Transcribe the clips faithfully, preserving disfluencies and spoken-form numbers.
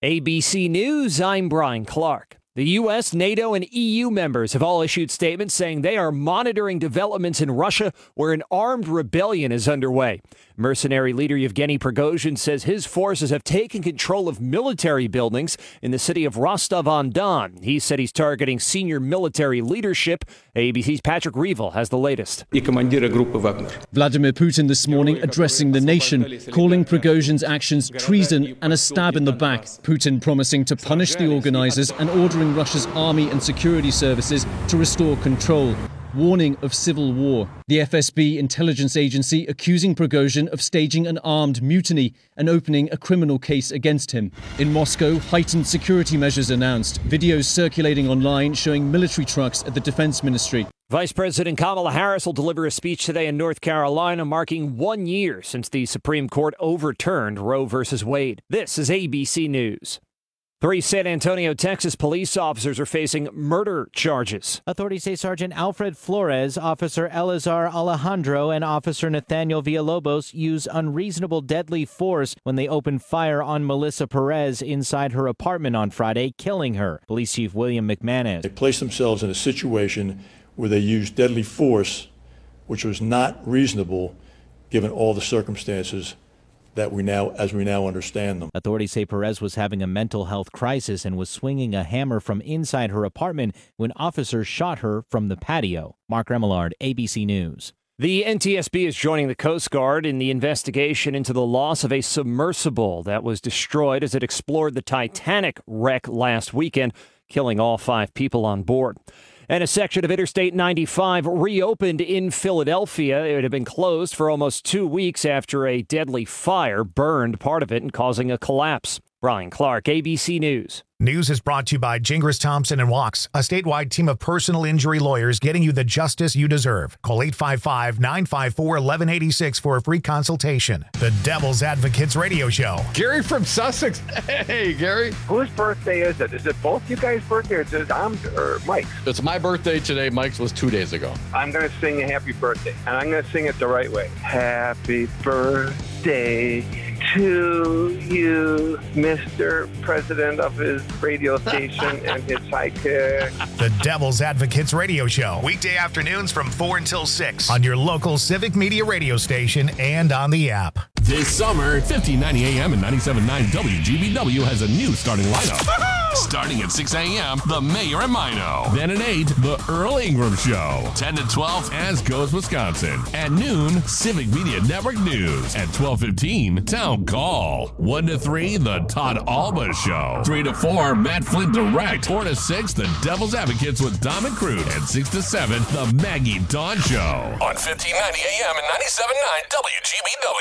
A B C News, I'm Brian Clark. The U S, NATO, and E U members have all issued statements saying they are monitoring developments in Russia where an armed rebellion is underway. Mercenary leader Yevgeny Prigozhin says his forces have taken control of military buildings in the city of Rostov-on-Don. He said he's targeting senior military leadership. A B C's Patrick Reevell has the latest. Vladimir Putin this morning addressing the nation, calling Prigozhin's actions treason and a stab in the back. Putin promising to punish the organizers and ordering Russia's army and security services to restore control, warning of civil war. The F S B intelligence agency accusing Prigozhin of staging an armed mutiny and opening a criminal case against him. In Moscow, heightened security measures announced, videos circulating online showing military trucks at the defense ministry. Vice President Kamala Harris will deliver a speech today in North Carolina marking one year since the Supreme Court overturned Roe versus Wade. This is A B C News. Three San Antonio, Texas police officers are facing murder charges. Authorities say Sergeant Alfred Flores, Officer Elazar Alejandro, and Officer Nathaniel Villalobos used unreasonable deadly force when they opened fire on Melissa Perez inside her apartment on Friday, killing her. Police Chief William McManus. They placed themselves in a situation where they used deadly force, which was not reasonable given all the circumstances that we now, as we now understand them. Authorities say Perez was having a mental health crisis and was swinging a hammer from inside her apartment when officers shot her from the patio. Mark Remillard, A B C News. The N T S B is joining the Coast Guard in the investigation into the loss of a submersible that was destroyed as it explored the Titanic wreck last weekend, killing all five people on board. And a section of Interstate ninety-five reopened in Philadelphia. It had been closed for almost two weeks after a deadly fire burned part of it and causing a collapse. Brian Clark, A B C News. News is brought to you by Gingras Thompson and Walks, a statewide team of personal injury lawyers getting you the justice you deserve. Call eight five five, nine five four, one one eight six for a free consultation. The Devil's Advocates Radio Show. Gary from Sussex. Hey, Gary. Whose birthday is it? Is it both you guys' birthday or is it Tom's or Mike's? It's my birthday today. Mike's was two days ago. I'm going to sing a happy birthday, and I'm going to sing it the right way. Happy birthday to you, Mister President of his radio station and his sidekick. The Devil's Advocates Radio Show. Weekday afternoons from four until six on your local Civic Media radio station and on the app. This summer, fifteen ninety A M and ninety-seven point nine W G B W has a new starting lineup. Starting at six A M, The Mayor and Mino. Then at eight, The Earl Ingram Show. ten to twelve, As Goes Wisconsin. At noon, Civic Media Network News. At twelve fifteen, Town Call. one to three, The Todd Alba Show. three to four, Matt Flint Direct. four to six, The Devil's Advocates with Dom and Crude. And six to seven, The Maggie Dawn Show. On fifteen ninety A M and ninety-seven point nine W G B W.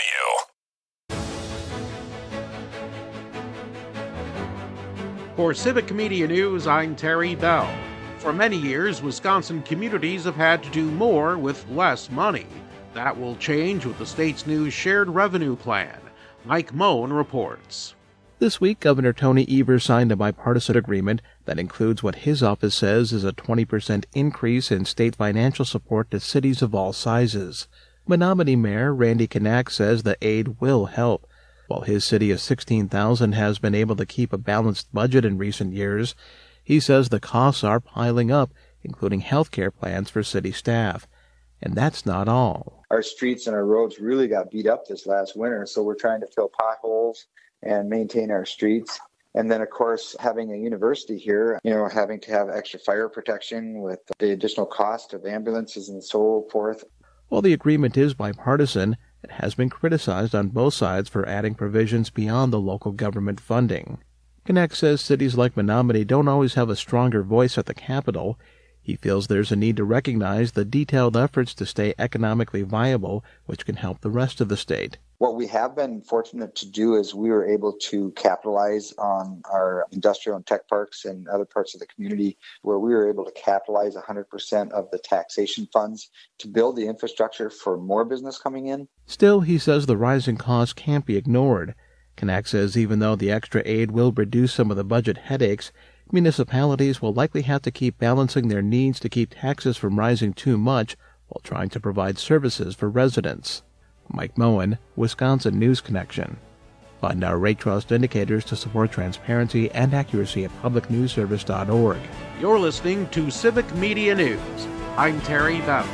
For Civic Media News, I'm Terry Bell. For many years, Wisconsin communities have had to do more with less money. That will change with the state's new shared revenue plan. Mike Moen reports. This week, Governor Tony Evers signed a bipartisan agreement that includes what his office says is a twenty percent increase in state financial support to cities of all sizes. Menominee Mayor Randy Knack says the aid will help. While his city of sixteen thousand has been able to keep a balanced budget in recent years, he says the costs are piling up, including health care plans for city staff. And that's not all. Our streets and our roads really got beat up this last winter, so we're trying to fill potholes and maintain our streets. And then, of course, having a university here, you know, having to have extra fire protection with the additional cost of ambulances and so forth. While the agreement is bipartisan, it has been criticized on both sides for adding provisions beyond the local government funding. Knack says cities like Menominee don't always have a stronger voice at the Capitol. He feels there's a need to recognize the detailed efforts to stay economically viable, which can help the rest of the state. What we have been fortunate to do is we were able to capitalize on our industrial and tech parks and other parts of the community where we were able to capitalize one hundred percent of the taxation funds to build the infrastructure for more business coming in. Still, he says the rising costs can't be ignored. Knack says even though the extra aid will reduce some of the budget headaches, municipalities will likely have to keep balancing their needs to keep taxes from rising too much while trying to provide services for residents. Mike Moen, Wisconsin News Connection. Find our Rate Trust indicators to support transparency and accuracy at public news service dot org. You're listening to Civic Media News. I'm Terry Bell.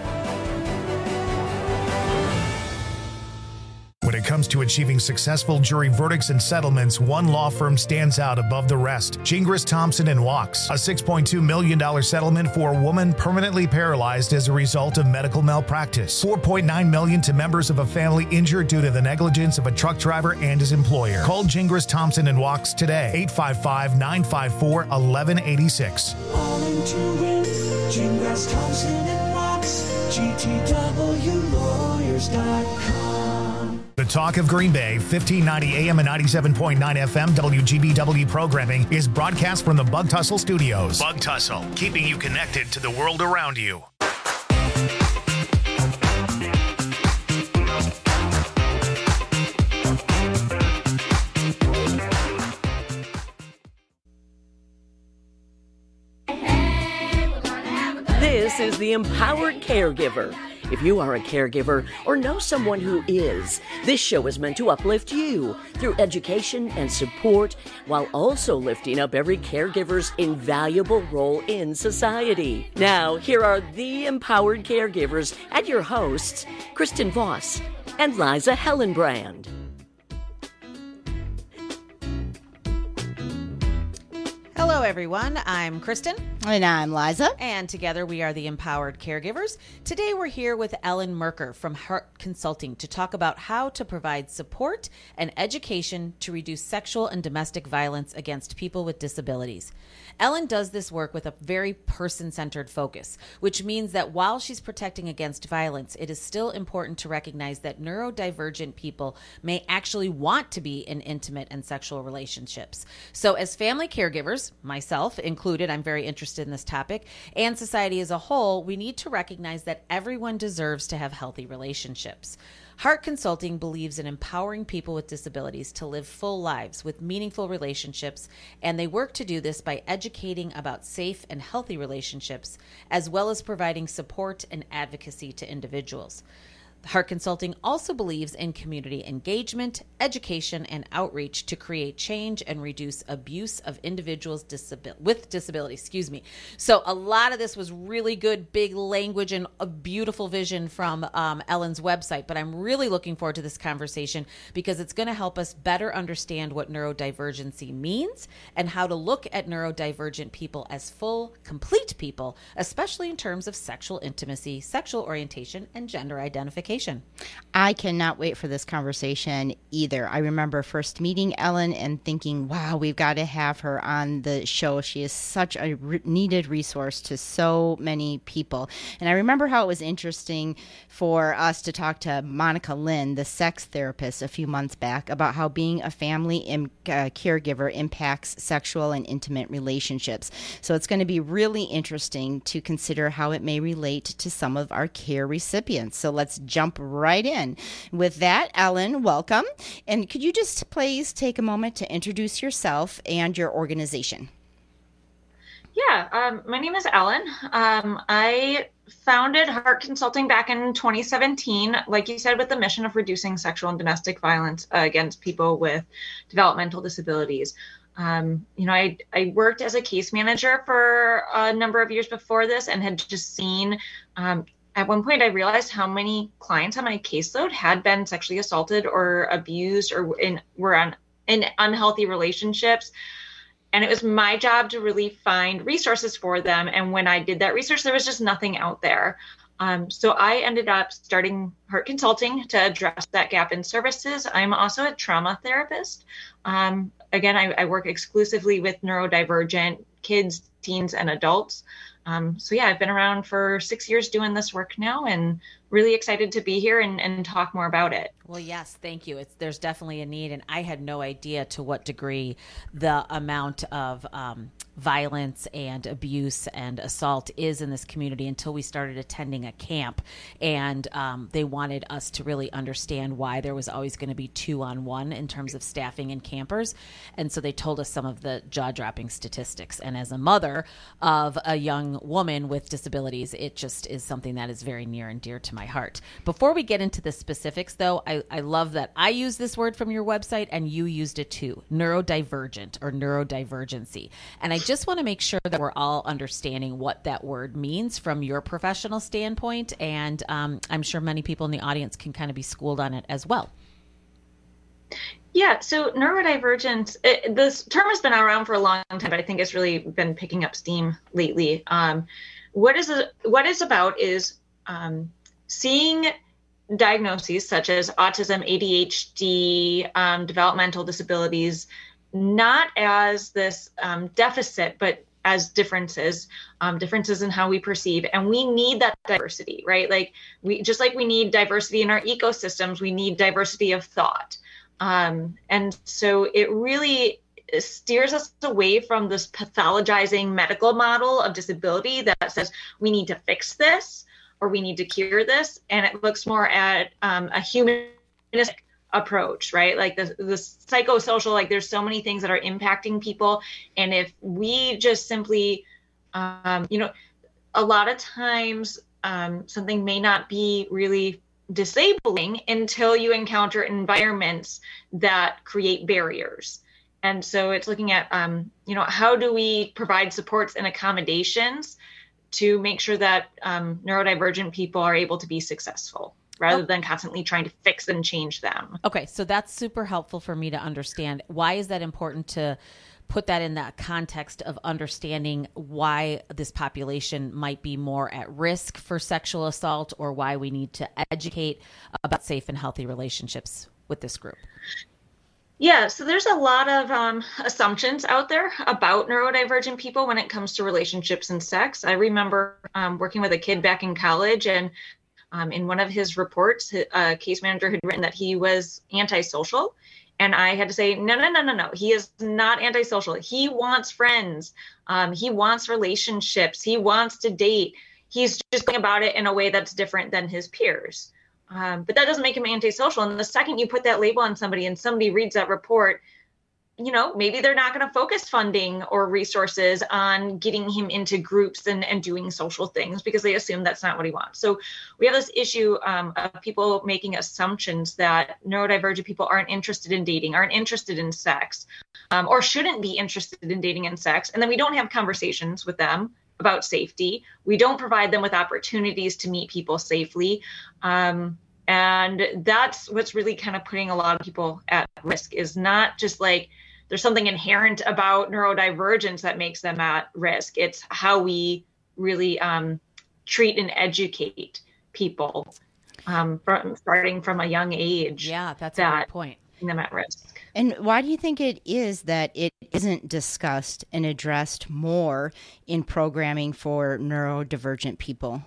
When it comes to achieving successful jury verdicts and settlements, one law firm stands out above the rest. Gingras, Thompson and Wachs, a six point two million dollars settlement for a woman permanently paralyzed as a result of medical malpractice. four point nine million dollars to members of a family injured due to the negligence of a truck driver and his employer. Call Gingras, Thompson and Wachs today, eight five five, nine five four, one one eight six. All into it, Gingras, Thompson and Wachs, G T W lawyers dot com. The Talk of Green Bay, fifteen ninety A M and ninety-seven point nine F M W G B W programming is broadcast from the Bug Tussle Studios. Bug Tussle, keeping you connected to the world around you. This is the Empowered Caregiver. If you are a caregiver or know someone who is, this show is meant to uplift you through education and support while also lifting up every caregiver's invaluable role in society. Now, here are the Empowered Caregivers and your hosts, Kristen Voss and Liza Hellenbrand. Hello, everyone. I'm Kristen. And I'm Liza. And together we are the Empowered Caregivers. Today we're here with Ellen Merker from Heart Consulting to talk about how to provide support and education to reduce sexual and domestic violence against people with disabilities. Ellen does this work with a very person-centered focus, which means that while she's protecting against violence, it is still important to recognize that neurodivergent people may actually want to be in intimate and sexual relationships. So as family caregivers, myself included, I'm very interested in this topic, and society as a whole, we need to recognize that everyone deserves to have healthy relationships. Heart Consulting believes in empowering people with disabilities to live full lives with meaningful relationships, and they work to do this by educating about safe and healthy relationships, as well as providing support and advocacy to individuals. Heart Consulting also believes in community engagement, education, and outreach to create change and reduce abuse of individuals disabil- with disabilities. Excuse me. So a lot of this was really good, big language and a beautiful vision from um, Ellen's website. But I'm really looking forward to this conversation because it's going to help us better understand what neurodivergency means and how to look at neurodivergent people as full, complete people, especially in terms of sexual intimacy, sexual orientation, and gender identification. I cannot wait for this conversation either. I remember first meeting Ellen and thinking, wow, we've got to have her on the show. She is such a re- needed resource to so many people. And I remember how it was interesting for us to talk to Monica Lynn, the sex therapist, a few months back about how being a family im- uh, caregiver impacts sexual and intimate relationships. So it's going to be really interesting to consider how it may relate to some of our care recipients. So let's jump right in. With that, Ellen, welcome. And could you just please take a moment to introduce yourself and your organization? Yeah, um, my name is Ellen. Um, I founded Heart Consulting back in twenty seventeen, like you said, with the mission of reducing sexual and domestic violence uh, against people with developmental disabilities. Um, you know, I, I worked as a case manager for a number of years before this and had just seen, um, at one point I realized how many clients on my caseload had been sexually assaulted or abused or in, were on, in unhealthy relationships. And it was my job to really find resources for them. And when I did that research, there was just nothing out there. Um, so I ended up starting Heart Consulting to address that gap in services. I'm also a trauma therapist. Um, again, I, I work exclusively with neurodivergent kids, teens, and adults. Um, so yeah, I've been around for six years doing this work now and really excited to be here and, and talk more about it. Well, yes, thank you. It's, there's definitely a need, and I had no idea to what degree the amount of um, violence and abuse and assault is in this community until we started attending a camp. And um, they wanted us to really understand why there was always going to be two on one in terms of staffing and campers. And so they told us some of the jaw-dropping statistics. And as a mother of a young woman with disabilities, it just is something that is very near and dear to my heart. Before we get into the specifics, though, I, I love that I use this word from your website and you used it too, neurodivergent or neurodivergency. And I just want to make sure that we're all understanding what that word means from your professional standpoint. And um, I'm sure many people in the audience can kind of be schooled on it as well. Yeah, so neurodivergence, it, this term has been around for a long time, but I think it's really been picking up steam lately. Um, what is it, what it's about is um, seeing diagnoses such as autism, A D H D, um, developmental disabilities, not as this um, deficit, but as differences, um, differences in how we perceive. And we need that diversity, right? Like we, just like we need diversity in our ecosystems, we need diversity of thought. Um, and so it really steers us away from this pathologizing medical model of disability that says we need to fix this or we need to cure this. And it looks more at um, a humanistic approach, right? Like the, the psychosocial, like there's so many things that are impacting people. And if we just simply, um, you know, a lot of times um, something may not be really disabling until you encounter environments that create barriers. And so it's looking at, um, you know, how do we provide supports and accommodations to make sure that um, neurodivergent people are able to be successful, rather than constantly trying to fix and change them. Okay, so that's super helpful for me to understand. Why is that important to put that in that context of understanding why this population might be more at risk for sexual assault, or why we need to educate about safe and healthy relationships with this group? Yeah, so there's a lot of um, assumptions out there about neurodivergent people when it comes to relationships and sex. I remember um, working with a kid back in college, and Um, in one of his reports, a case manager had written that he was antisocial. And I had to say, no, no, no, no, no. He is not antisocial. He wants friends. Um, he wants relationships. He wants to date. He's just going about it in a way that's different than his peers. Um, but that doesn't make him antisocial. And the second you put that label on somebody and somebody reads that report, you know, maybe they're not going to focus funding or resources on getting him into groups and, and doing social things because they assume that's not what he wants. So we have this issue um, of people making assumptions that neurodivergent people aren't interested in dating, aren't interested in sex, um, or shouldn't be interested in dating and sex. And then we don't have conversations with them about safety. We don't provide them with opportunities to meet people safely. Um, and that's what's really kind of putting a lot of people at risk, is not just like, there's something inherent about neurodivergence that makes them at risk. It's how we really um, treat and educate people um, from starting from a young age. Yeah, that's that a good point. Putting them at risk. And why do you think it is that it isn't discussed and addressed more in programming for neurodivergent people?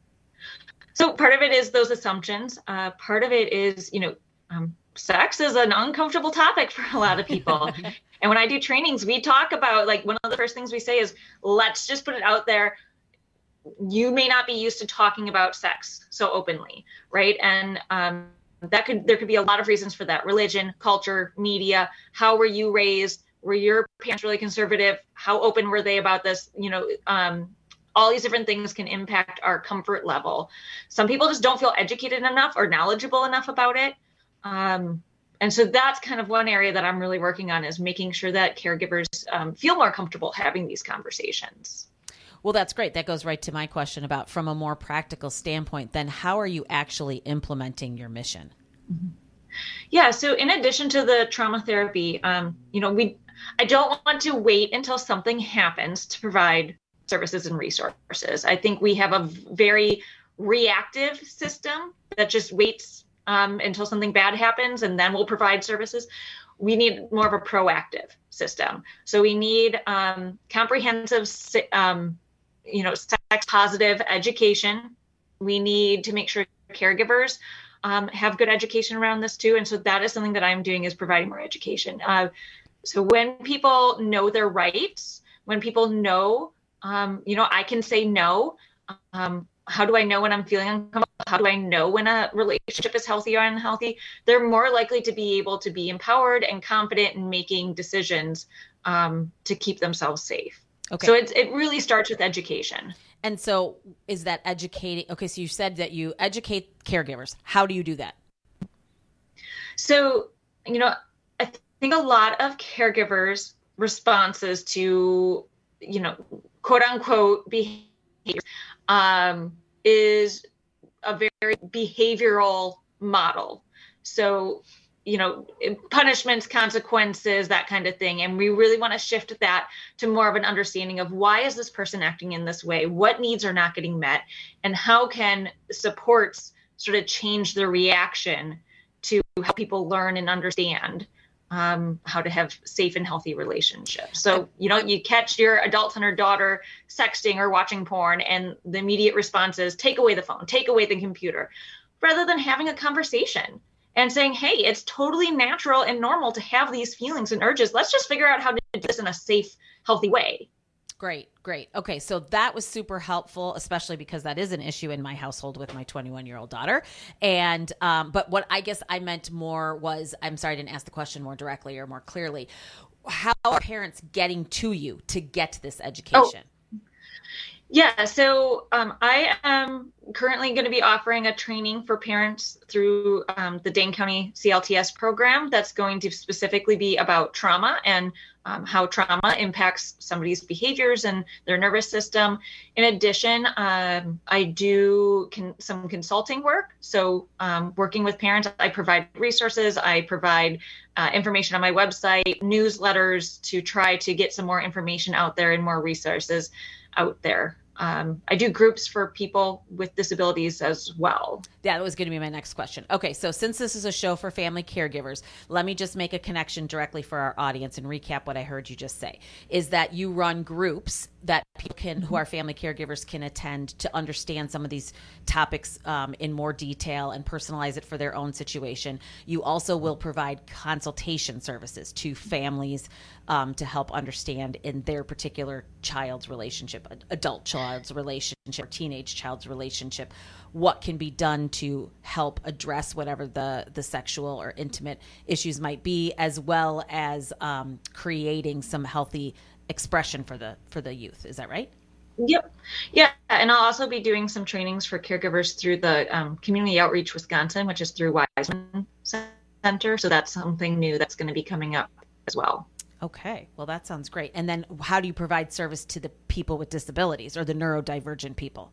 So part of it is those assumptions. Uh, part of it is, you know, um, sex is an uncomfortable topic for a lot of people. And when I do trainings, we talk about, like, one of the first things we say is, let's just put it out there. You may not be used to talking about sex so openly, right? And um, that could, there could be a lot of reasons for that. Religion, culture, media. How were you raised? Were your parents really conservative? How open were they about this? You know, um, all these different things can impact our comfort level. Some people just don't feel educated enough or knowledgeable enough about it. Um, and so that's kind of one area that I'm really working on, is making sure that caregivers um, feel more comfortable having these conversations. Well, that's great. That goes right to my question about, from a more practical standpoint, then how are you actually implementing your mission? Mm-hmm. Yeah. So in addition to the trauma therapy, um, you know, we, I don't want to wait until something happens to provide services and resources. I think we have a very reactive system that just waits Um, until something bad happens, and then we'll provide services. We need more of a proactive system. So we need um, comprehensive, um, you know, sex positive education. We need to make sure caregivers um, have good education around this too. And so that is something that I'm doing, is providing more education. Uh, so when people know their rights, when people know, um, you know, I can say no. Um, how do I know when I'm feeling uncomfortable? How do I know when a relationship is healthy or unhealthy? They're more likely to be able to be empowered and confident in making decisions um, to keep themselves safe. Okay. So it's, it really starts with education. And so is that educating? Okay, so you said that you educate caregivers. How do you do that? So, you know, I th- think a lot of caregivers' responses to, you know, quote unquote behavior um, is a very behavioral model. So, you know, punishments, consequences, that kind of thing. And we really want to shift that to more of an understanding of why is this person acting in this way? What needs are not getting met? And how can supports sort of change their reaction to help people learn and understand um, how to have safe and healthy relationships. So, you know, you catch your adult son or daughter sexting or watching porn, and the immediate response is take away the phone, take away the computer, rather than having a conversation and saying, hey, it's totally natural and normal to have these feelings and urges. Let's just figure out how to do this in a safe, healthy way. Great, great. Okay, so that was super helpful, especially because that is an issue in my household with my twenty-one-year-old daughter. And um, but what I guess I meant more was, I'm sorry, I didn't ask the question more directly or more clearly. How are parents getting to you to get this education? Oh. Yeah, so um, I am currently going to be offering a training for parents through um, the Dane County C L T S program that's going to specifically be about trauma and um, how trauma impacts somebody's behaviors and their nervous system. In addition, um, I do con- some consulting work. So um, working with parents, I provide resources, I provide uh, information on my website, newsletters to try to get some more information out there and more resources out there. Um, I do groups for people with disabilities as well. That was going to be my next question. Okay, so since this is a show for family caregivers, let me just make a connection directly for our audience and recap what I heard you just say. Is that you run groups that people can, who are family caregivers, can attend to understand some of these topics um, in more detail and personalize it for their own situation. You also will provide consultation services to families um, to help understand in their particular child's relationship, adult child's relationship, or teenage child's relationship, what can be done to help address whatever the, the sexual or intimate issues might be, as well as um, creating some healthy expression for the for the youth. Is that right? Yep. Yeah. And I'll also be doing some trainings for caregivers through the um, Community Outreach Wisconsin, which is through Wiseman Center. So that's something new that's going to be coming up as well. Okay. Well, that sounds great. And then how do you provide service to the people with disabilities or the neurodivergent people?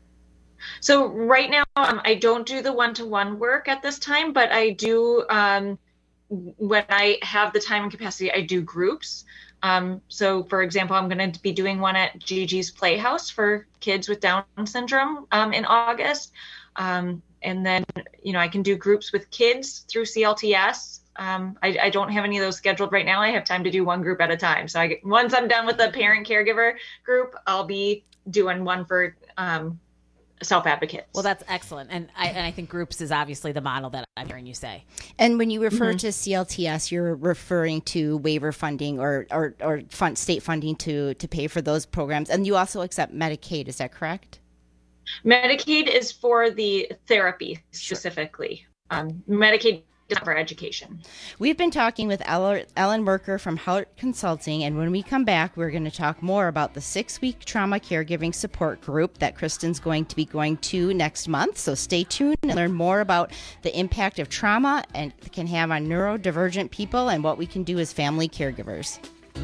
So right now, um, I don't do the one-to-one work at this time, but I do, um, when I have the time and capacity, I do groups. Um, so, for example, I'm going to be doing one at Gigi's Playhouse for kids with Down syndrome um, in August. Um, and then, you know, I can do groups with kids through C L T S. Um, I, I don't have any of those scheduled right now. I have time to do one group at a time. So I get, once I'm done with the parent caregiver group, I'll be doing one for um, self-advocates. Well, that's excellent. And I, and I think groups is obviously the model that I'm hearing you say. And when you refer Mm-hmm. to C L T S, you're referring to waiver funding or, or, or fund, state funding to, to pay for those programs. And you also accept Medicaid, is that correct? Medicaid is for the therapy specifically. Um, Medicaid is not for education. We've been talking with Ellen Merker from Hart Consulting, and when we come back, we're going to talk more about the six-week trauma caregiving support group that Kristen's going to be going to next month. So stay tuned and learn more about the impact of trauma and can have on neurodivergent people and what we can do as family caregivers.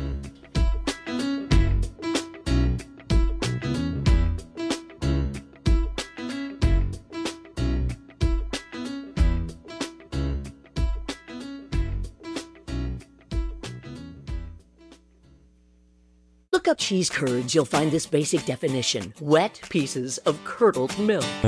Look up cheese curds, you'll find this basic definition. Wet pieces of curdled milk. Huh?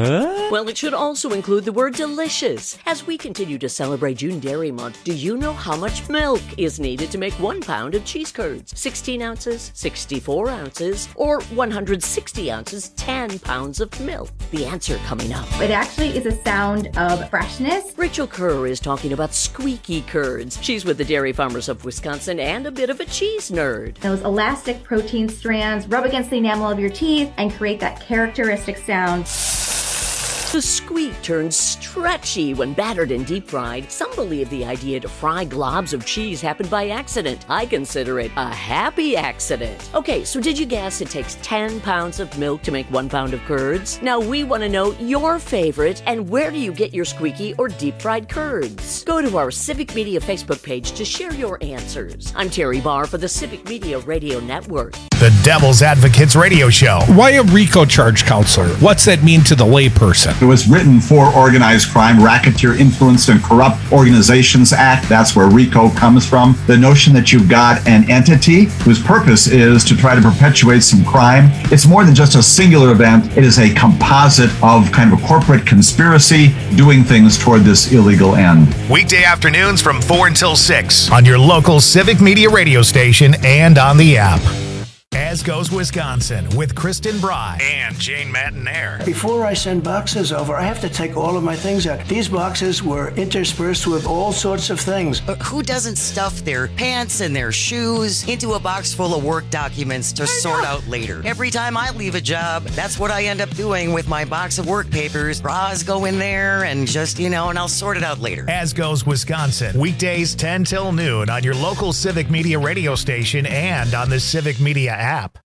Well, it should also include the word delicious. As we continue to celebrate June Dairy Month, do you know how much milk is needed to make one pound of cheese curds? sixteen ounces, sixty-four ounces, or one hundred sixty ounces, ten pounds of milk? The answer coming up. It actually is a sound of freshness. Rachel Kerr is talking about squeaky curds. She's with the Dairy Farmers of Wisconsin and a bit of a cheese nerd. Those elastic protein strands rub against the enamel of your teeth and create that characteristic sound. The squeak turns stretchy when battered and deep fried. Some believe the idea to fry globs of cheese happened by accident. I consider it a happy accident. Okay, so did you guess it takes ten pounds of milk to make one pound of curds? Now we want to know your favorite and where do you get your squeaky or deep fried curds? Go to our Civic Media Facebook page to share your answers. I'm Terry Barr for the Civic Media Radio Network. The Devil's Advocates Radio Show. Why a RICO charge counselor? What's that mean to the layperson? It was written for Organized Crime, Racketeer Influenced and Corrupt Organizations Act. That's where RICO comes from. The notion that you've got an entity whose purpose is to try to perpetuate some crime. It's more than just a singular event. It is a composite of kind of a corporate conspiracy doing things toward this illegal end. Weekday afternoons from four until six on your local Civic Media radio station and on the app. As Goes Wisconsin with Kristen Bry and Jane Matinaire. Before I send boxes over, I have to take all of my things out. These boxes were interspersed with all sorts of things. But who doesn't stuff their pants and their shoes into a box full of work documents to sort out later? Every time I leave a job, that's what I end up doing with my box of work papers. Bras go in there and just, you know, and I'll sort it out later. As Goes Wisconsin, weekdays ten till noon on your local Civic Media radio station and on the Civic Media app. app.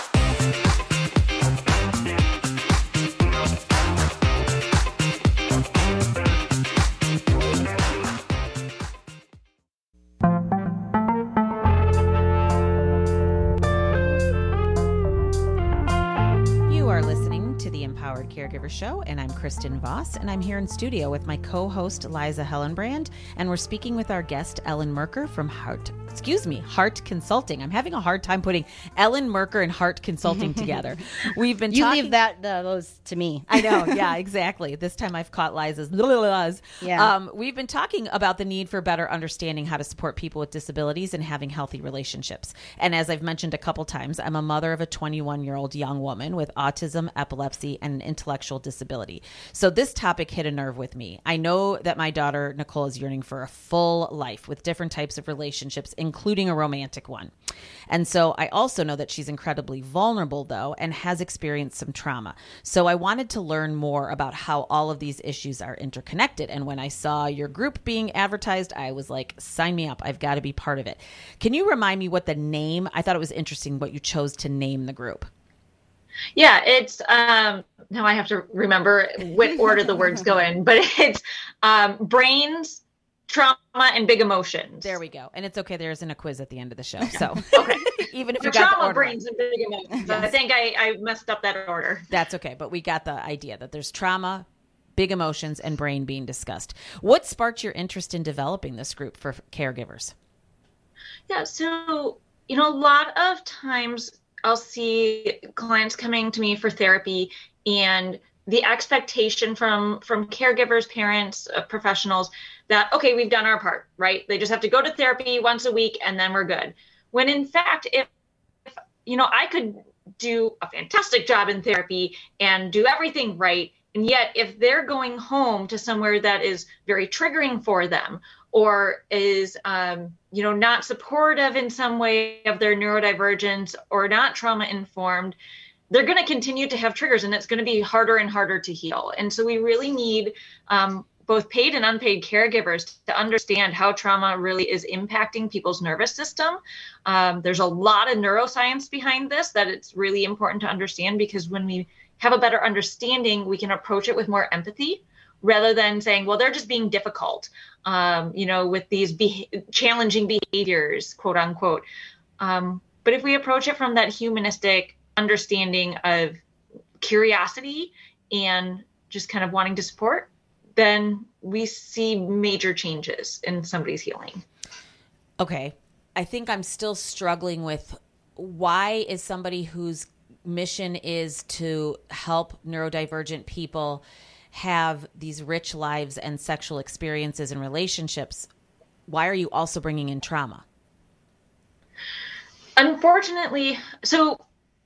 You are listening to the Empowered Caregiver Show, and I'm Kristen Voss, and I'm here in studio with my co-host Liza Hellenbrand, and we're speaking with our guest Ellen Merker from Heart. Excuse me, Heart Consulting. I'm having a hard time putting Ellen Merker and Heart Consulting together. We've been you talking... leave that uh, those to me. I know, yeah, exactly. This time I've caught Liza's. Yeah. Um, we've been talking about the need for better understanding how to support people with disabilities and having healthy relationships. And as I've mentioned a couple times, I'm a mother of a twenty-one-year-old young woman with autism, epilepsy, and an intellectual disability. So this topic hit a nerve with me. I know that my daughter Nicole is yearning for a full life with different types of relationships, including a romantic one. And so I also know that she's incredibly vulnerable, though, and has experienced some trauma. So I wanted to learn more about how all of these issues are interconnected. And when I saw your group being advertised, I was like, sign me up. I've got to be part of it. Can you remind me what the name? I thought it was interesting what you chose to name the group. Yeah, it's, um, now I have to remember what order the words go in, but it's um, Brains, Trauma, and Big Emotions. There we go. And it's okay. There isn't a quiz at the end of the show. So okay. Even if you For got trauma, the order brains, and big emotions. Yes. I think I, I messed up that order. That's okay. But we got the idea that there's trauma, big emotions, and brain being discussed. What sparked your interest in developing this group for caregivers? Yeah. So, you know, a lot of times I'll see clients coming to me for therapy, and the expectation from from caregivers, parents, uh, professionals that, okay, we've done our part, right? They just have to go to therapy once a week and then we're good. When in fact, if, if you know, I could do a fantastic job in therapy and do everything right, and yet if they're going home to somewhere that is very triggering for them, or is, um, you know, not supportive in some way of their neurodivergence, or not trauma informed, they're going to continue to have triggers, and it's going to be harder and harder to heal. And so we really need um, both paid and unpaid caregivers to understand how trauma really is impacting people's nervous system. Um, there's a lot of neuroscience behind this that it's really important to understand, because when we have a better understanding, we can approach it with more empathy, rather than saying, well, they're just being difficult, um, you know, with these be- challenging behaviors, quote unquote. Um, but if we approach it from that humanistic understanding of curiosity and just kind of wanting to support, then we see major changes in somebody's healing. Okay. I think I'm still struggling with, why is somebody whose mission is to help neurodivergent people have these rich lives and sexual experiences and relationships, why are you also bringing in trauma? Unfortunately, so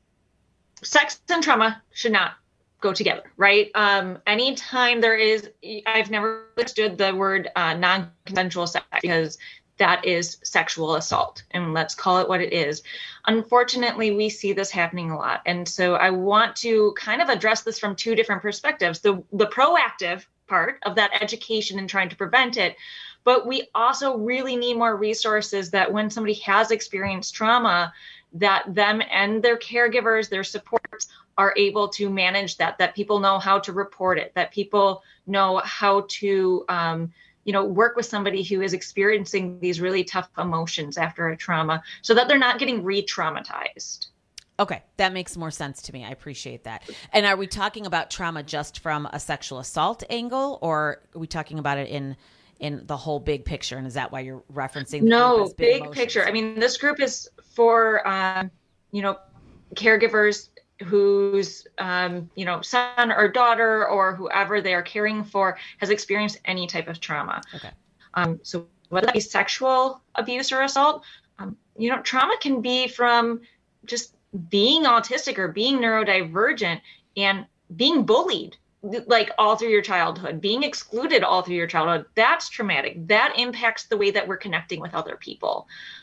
sex and trauma should not go together, right? Um, anytime there is, I've never understood the word uh, non-consensual sex because that is sexual assault, and let's call it what it is. Unfortunately, we see this happening a lot. And so I want to kind of address this from two different perspectives. The, the proactive part of that education and trying to prevent it, but we also really need more resources that when somebody has experienced trauma, that them and their caregivers, their supports are able to manage that, that people know how to report it, that people know how to, um, you know, work with somebody who is experiencing these really tough emotions after a trauma so that they're not getting re-traumatized. Okay, that makes more sense to me. I appreciate that. And are we talking about trauma just from a sexual assault angle, or are we talking about it in in the whole big picture? And is that why you're referencing? The no, big, big emotions? picture. I mean, this group is for, um, you know, caregivers whose, um, you know, son or daughter or whoever they are caring for has experienced any type of trauma. Okay. Um, so whether that be sexual abuse or assault, um, you know, trauma can be from just being autistic or being neurodivergent and being bullied, like all through your childhood, being excluded all through your childhood. That's traumatic. That impacts the way that we're connecting with other people.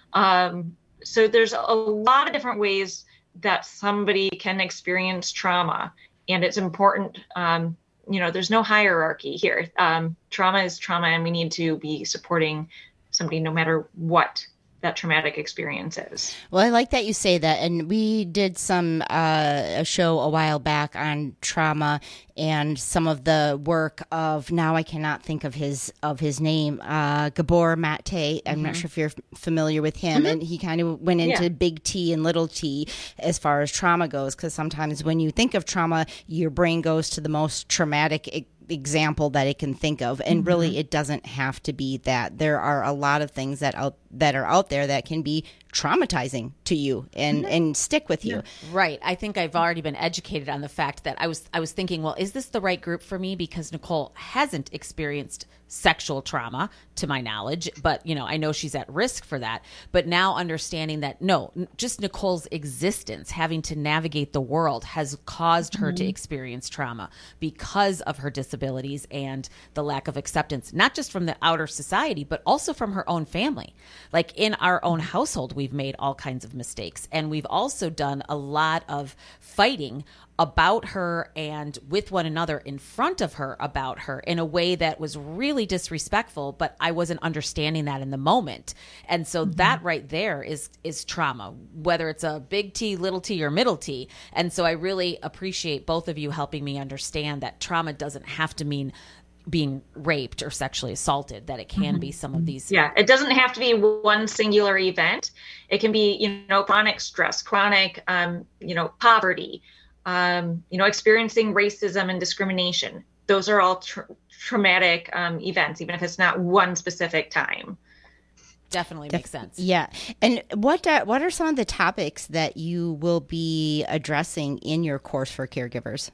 Um, so there's a lot of different ways that somebody can experience trauma, and it's important. Um, you know, there's no hierarchy here. Um, trauma is trauma, and we need to be supporting somebody no matter what that traumatic experience is. Well, I like that you say that. And we did some, uh, a show a while back on trauma and some of the work of, now I cannot think of his, of his name, uh, Gabor Mate. I'm mm-hmm. not sure if you're familiar with him. Mm-hmm. And he kind of went into yeah. big T and little t as far as trauma goes. Cause sometimes when you think of trauma, your brain goes to the most traumatic e- example that it can think of, and mm-hmm. really it doesn't have to be that. There are a lot of things that out that are out there that can be traumatizing to you and mm-hmm. and stick with you. Right. I think I've already been educated on the fact that I was I was thinking, well, is this the right group for me? Because Nicole hasn't experienced sexual trauma to my knowledge, but you know, I know she's at risk for that. But now understanding that no, just Nicole's existence, having to navigate the world, has caused her mm-hmm. to experience trauma because of her disabilities and the lack of acceptance, not just from the outer society, but also from her own family. Like in our own household, we've made all kinds of mistakes, and we've also done a lot of fighting about her and with one another in front of her about her in a way that was really disrespectful, but I wasn't understanding that in the moment. And so mm-hmm. that right there is is trauma, whether it's a big T, little t, or middle T. And so I really appreciate both of you helping me understand that trauma doesn't have to mean being raped or sexually assaulted, that it can mm-hmm. be some of these. Yeah, it doesn't have to be one singular event. It can be, you know, chronic stress, chronic, um, you know, poverty, Um, you know, experiencing racism and discrimination. Those are all tra- traumatic um, events, even if it's not one specific time. Definitely makes sense. Yeah. And what uh, what are some of the topics that you will be addressing in your course for caregivers?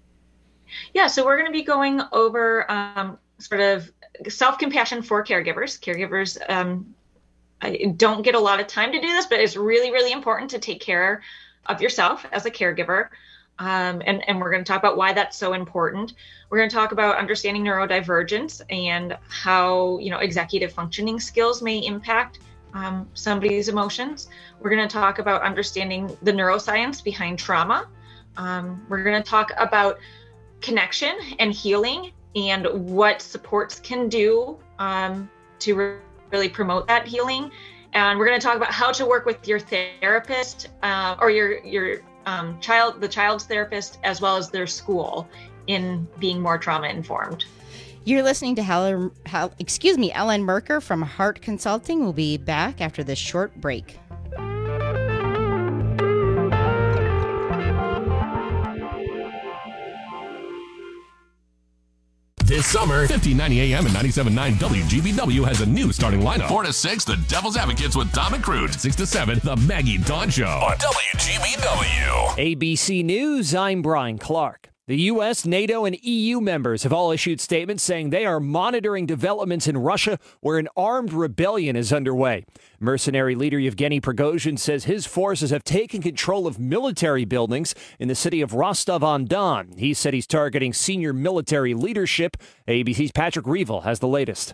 Yeah, so we're going to be going over um, sort of self-compassion for caregivers. Caregivers um, I don't get a lot of time to do this, but it's really, really important to take care of yourself as a caregiver. Um, and, and we're going to talk about why that's so important. We're going to talk about understanding neurodivergence and how, you know, executive functioning skills may impact um, somebody's emotions. We're going to talk about understanding the neuroscience behind trauma. Um, we're going to talk about connection and healing and what supports can do um, to re- really promote that healing. And we're going to talk about how to work with your therapist uh, or your your um, child, the child's therapist, as well as their school, in being more trauma informed. You're listening to Helen, Hel, excuse me, Ellen Merker from Heart Consulting. We'll be back after this short break. This summer, fifteen ninety A M and ninety-seven point nine W G B W has a new starting lineup. four to six, The Devil's Advocates with Tom and Crude. six to seven, The Maggie Dawn Show on W G B W. A B C News, I'm Brian Clark. The U S, NATO, and E U members have all issued statements saying they are monitoring developments in Russia where an armed rebellion is underway. Mercenary leader Yevgeny Prigozhin says his forces have taken control of military buildings in the city of Rostov-on-Don. He said he's targeting senior military leadership. A B C's Patrick Reevell has the latest.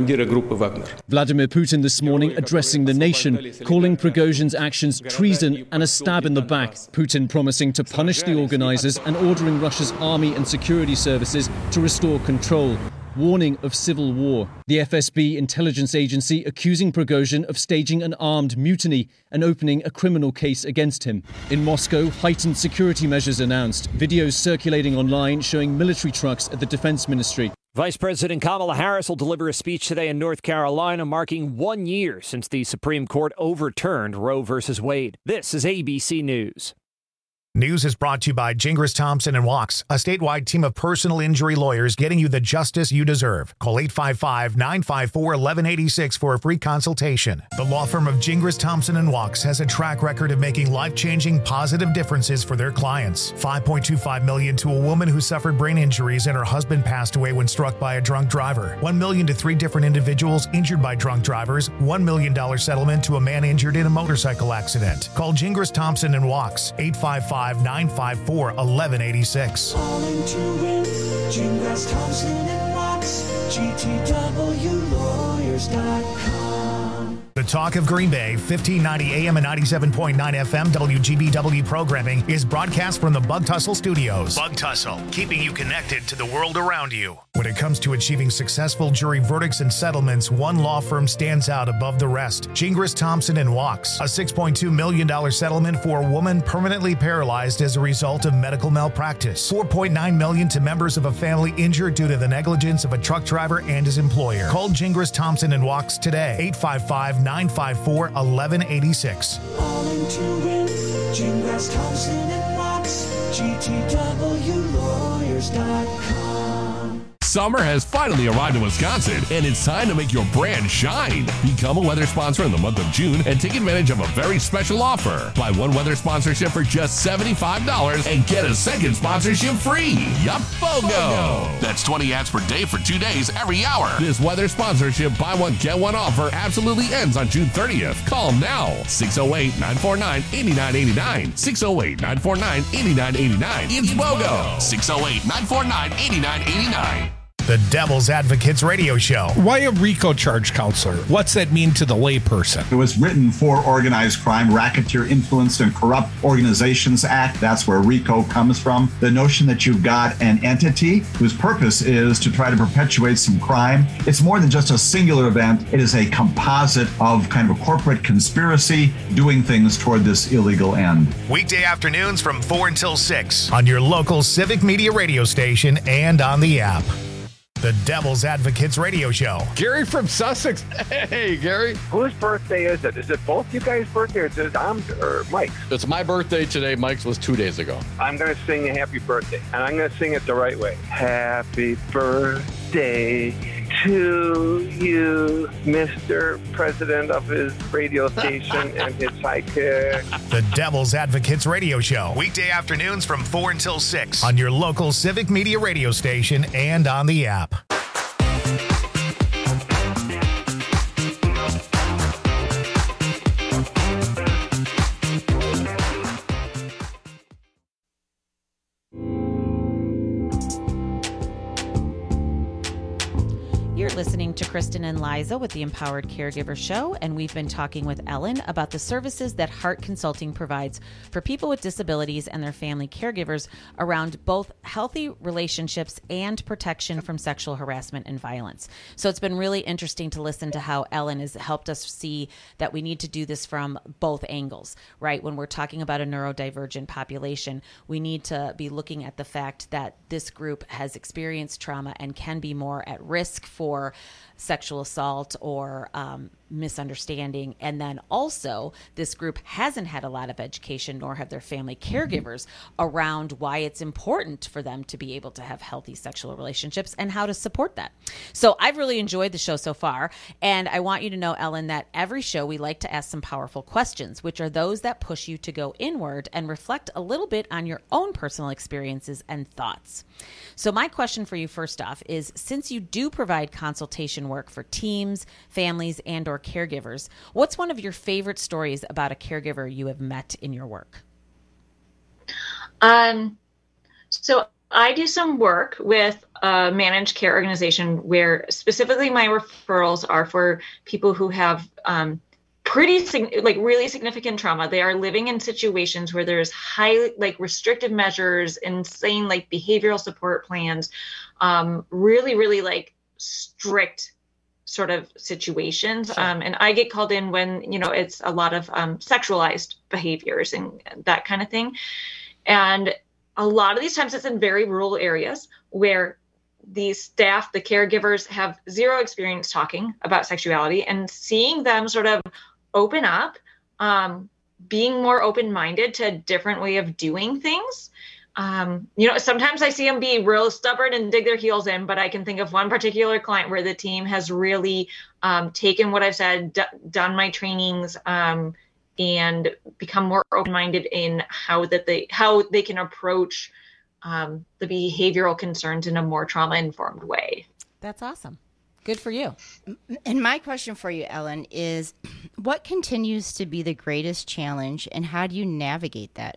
Vladimir Putin this morning addressing the nation, calling Prigozhin's actions treason and a stab in the back. Putin promising to punish the organizers and ordering Russia's army and security services to restore control. Warning of civil war. The F S B intelligence agency accusing Prigozhin of staging an armed mutiny and opening a criminal case against him. In Moscow, heightened security measures announced. Videos circulating online showing military trucks at the defense ministry. Vice President Kamala Harris will deliver a speech today in North Carolina marking one year since the Supreme Court overturned Roe versus Wade. This is A B C News. News is brought to you by Gingras Thompson and Walks, a statewide team of personal injury lawyers getting you the justice you deserve. Call eight five five, nine five four, one one eight six for a free consultation. The law firm of Gingras Thompson and Walks has a track record of making life-changing positive differences for their clients. five point two five million dollars to a woman who suffered brain injuries and her husband passed away when struck by a drunk driver. one million dollars to three different individuals injured by drunk drivers. one million dollars settlement to a man injured in a motorcycle accident. Call Gingras Thompson and Walks, eight five five, nine five four, one one eight six. All into win, Gingras Thompson and Walks, G T W lawyers dot com. The talk of Green Bay, fifteen ninety A M and ninety-seven point nine F M W G B W programming is broadcast from the Bug Tussle Studios. Bug Tussle, keeping you connected to the world around you. When it comes to achieving successful jury verdicts and settlements, one law firm stands out above the rest. Gingras Thompson and Walks, a six point two million dollars settlement for a woman permanently paralyzed as a result of medical malpractice. four point nine million dollars to members of a family injured due to the negligence of a truck driver and his employer. Call Gingras Thompson and Walks today, eight five five, nine five four, one one eight six. All into win, Gingras Thompson and Walks, G T W lawyers dot com. Summer has finally arrived in Wisconsin, and it's time to make your brand shine. Become a weather sponsor in the month of June and take advantage of a very special offer. Buy one weather sponsorship for just seventy-five dollars and get a second sponsorship free. Yup, BOGO! That's twenty ads per day for two days every hour. This weather sponsorship buy one, get one offer absolutely ends on June thirtieth. Call now, six oh eight, nine four nine, eight nine eight nine, six oh eight, nine four nine, eight nine eight nine. It's BOGO! six oh eight, nine four nine, eight nine eight nine. The Devil's Advocates Radio Show. Why a RICO charge, counselor? What's that mean to the layperson? It was written for Organized Crime, Racketeer Influenced and Corrupt Organizations Act. That's where RICO comes from. The notion that you've got an entity whose purpose is to try to perpetuate some crime. It's more than just a singular event. It is a composite of kind of a corporate conspiracy doing things toward this illegal end. Weekday afternoons from four until six on your local civic media radio station and on the app. The Devil's Advocates Radio Show. Gary from Sussex. Hey, Gary. Whose birthday is it? Is it both you guys' birthday or is it Dom's or Mike's? It's my birthday today. Mike's was two days ago. I'm going to sing a happy birthday, and I'm going to sing it the right way. Happy birthday to you, Mister President of his radio station and his sidekick. The Devil's Advocates Radio Show. Weekday afternoons from four until six on your local civic media radio station and on the app. You're listening to Kristen and Liza with the Empowered Caregiver Show, and we've been talking with Ellen about the services that Heart Consulting provides for people with disabilities and their family caregivers around both healthy relationships and protection from sexual harassment and violence. So it's been really interesting to listen to how Ellen has helped us see that we need to do this from both angles, right? When we're talking about a neurodivergent population, we need to be looking at the fact that this group has experienced trauma and can be more at risk for sexual assault or um, misunderstanding. And then also this group hasn't had a lot of education, nor have their family caregivers around why it's important for them to be able to have healthy sexual relationships and how to support that. So I've really enjoyed the show so far. And I want you to know, Ellen, that every show we like to ask some powerful questions, which are those that push you to go inward and reflect a little bit on your own personal experiences and thoughts. So my question for you first off is, since you do provide consultation work for teams, families, and or caregivers, what's one of your favorite stories about a caregiver you have met in your work? Um, so I do some work with a managed care organization where specifically my referrals are for people who have um, pretty, like really significant trauma. They are living in situations where there's high, like restrictive measures, insane, like behavioral support plans, um, really, really like strict sort of situations. Sure. Um, and I get called in when, you know, it's a lot of um, sexualized behaviors and that kind of thing. And a lot of these times it's in very rural areas where the staff, the caregivers have zero experience talking about sexuality, and seeing them sort of open up, um, being more open-minded to a different way of doing things. Um, you know, sometimes I see them be real stubborn and dig their heels in, but I can think of one particular client where the team has really um, taken what I've said, d- done my trainings, um, and become more open-minded in how that they how they can approach um, the behavioral concerns in a more trauma-informed way. That's awesome. Good for you. And my question for you, Ellen, is what continues to be the greatest challenge, and how do you navigate that?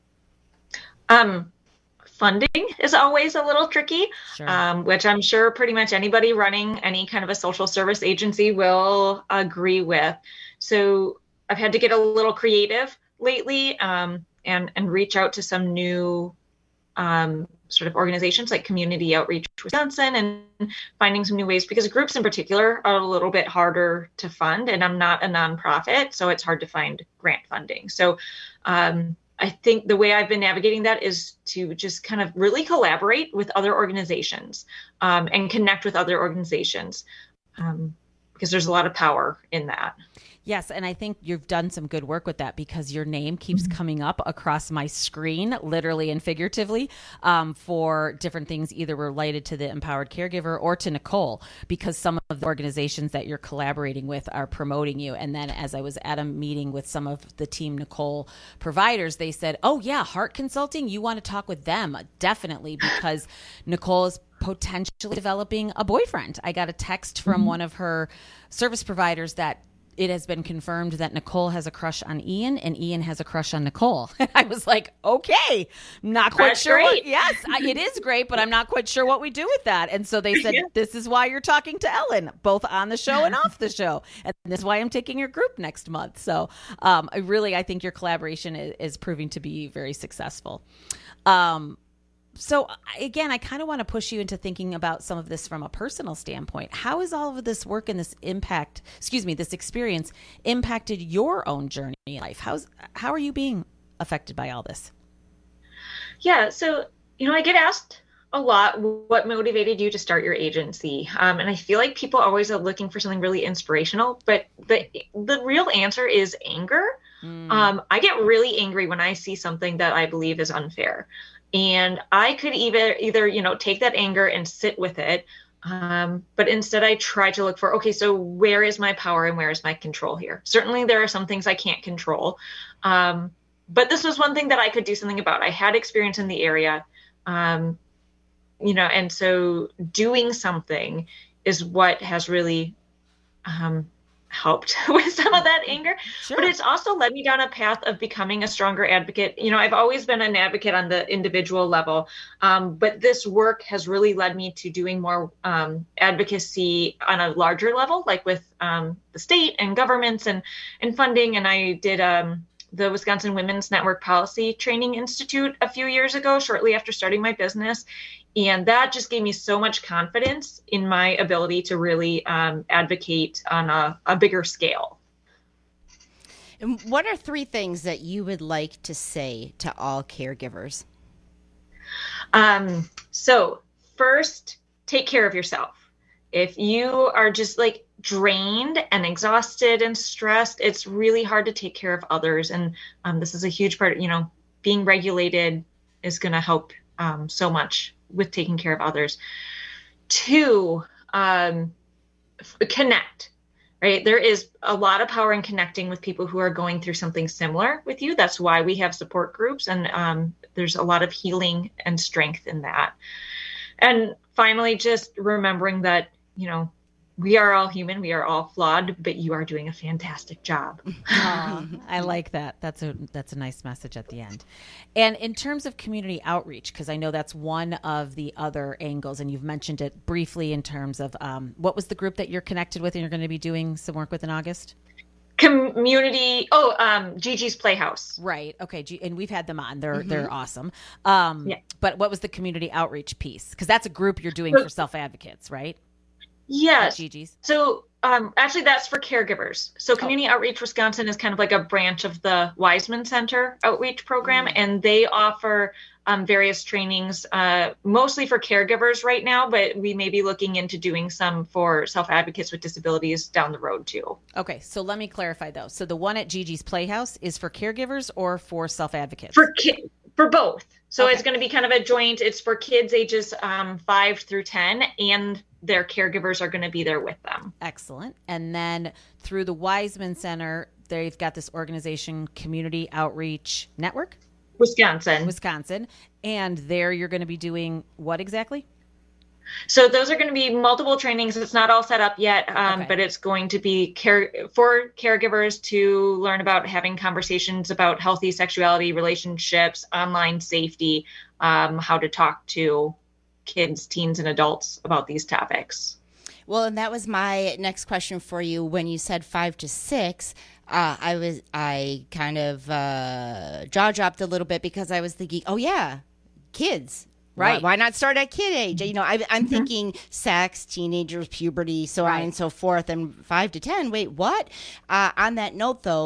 Um, funding is always a little tricky, sure. um, which I'm sure pretty much anybody running any kind of a social service agency will agree with. So I've had to get a little creative lately, um, and, and reach out to some new um, sort of organizations like Community Outreach Wisconsin, and finding some new ways, because groups in particular are a little bit harder to fund, and I'm not a nonprofit, so it's hard to find grant funding. So um, I think the way I've been navigating that is to just kind of really collaborate with other organizations, um, and connect with other organizations, um, because there's a lot of power in that. Yes, and I think you've done some good work with that, because your name keeps coming up across my screen, literally and figuratively, um, for different things either related to the Empowered Caregiver or to Nicole, because some of the organizations that you're collaborating with are promoting you. And then as I was at a meeting with some of the Team Nicole providers, they said, oh yeah, Heart Consulting, you want to talk with them? Definitely, because Nicole is potentially developing a boyfriend. I got a text from mm-hmm. one of her service providers that it has been confirmed that Nicole has a crush on Ian and Ian has a crush on Nicole. I was like, okay, not quite That's sure. Great. What, yes, I, it is great, but I'm not quite sure what we do with that. And so they said, yeah. This is why you're talking to Ellen, both on the show and off the show. And this is why I'm taking your group next month. So um, I really, I think your collaboration is, is proving to be very successful. Um, So again, I kind of want to push you into thinking about some of this from a personal standpoint. How has all of this work and this impact, excuse me, this experience impacted your own journey in life? How's, how are you being affected by all this? Yeah. So, you know, I get asked a lot, what motivated you to start your agency? Um, and I feel like people always are looking for something really inspirational, but the, the real answer is anger. Mm. Um, I get really angry when I see something that I believe is unfair. And I could either, either, you know, take that anger and sit with it. Um, but instead I try to look for, okay, so where is my power and where is my control here? Certainly there are some things I can't control. Um, but this was one thing that I could do something about. I had experience in the area, um, you know, and so doing something is what has really, um, helped with some of that anger, sure. But it's also led me down a path of becoming a stronger advocate. You know, I've always been an advocate on the individual level, um, but this work has really led me to doing more um, advocacy on a larger level, like with um, the state and governments and, and funding. And I did um, the Wisconsin Women's Network Policy Training Institute a few years ago, shortly after starting my business. And that just gave me so much confidence in my ability to really um, advocate on a, a bigger scale. And what are three things that you would like to say to all caregivers? Um, so first, take care of yourself. If you are just like drained and exhausted and stressed, it's really hard to take care of others. And um, this is a huge part, you know, being regulated is going to help um, so much with taking care of others. Two, um, f- connect, right? There is a lot of power in connecting with people who are going through something similar with you. That's why we have support groups, and um, there's a lot of healing and strength in that. And finally, just remembering that, you know, we are all human, we are all flawed, but you are doing a fantastic job. Aw, I like that. That's a that's a nice message at the end. And in terms of community outreach, because I know that's one of the other angles, and you've mentioned it briefly in terms of um, what was the group that you're connected with and you're going to be doing some work with in August? Community, oh, um, Gigi's Playhouse. Right. Okay. G- and we've had them on. They're Mhm. they're awesome. Um, Yeah. But what was the community outreach piece? Because that's a group you're doing So- for self-advocates, right? Yes. At Gigi's. So um, actually, that's for caregivers. So Community Outreach Wisconsin is kind of like a branch of the Wiseman Center outreach program, and they offer um, various trainings, uh, mostly for caregivers right now, but we may be looking into doing some for self-advocates with disabilities down the road too. Okay. So let me clarify though. So the one at Gigi's Playhouse is for caregivers or for self-advocates? For ki- for both. So Okay. it's going to be kind of a joint. It's for kids ages um, five through ten, and their caregivers are going to be there with them. Excellent. And then through the Wiseman Center, they've got this organization, Community Outreach Network? Wisconsin. Wisconsin. And there you're going to be doing what exactly? So those are going to be multiple trainings. It's not all set up yet, um, Okay. but it's going to be care for caregivers to learn about having conversations about healthy sexuality, relationships, online safety, um, how to talk to kids, teens, and adults about these topics. Well, and that was my next question for you. When you said five to six, uh, I was I kind of uh, jaw dropped a little bit because I was thinking, oh yeah, kids. Right. Why, why not start at kid age? You know, I, I'm thinking sex, teenagers, puberty, so on Right. and so forth, and five to ten. Wait, what? Uh, on that note, though,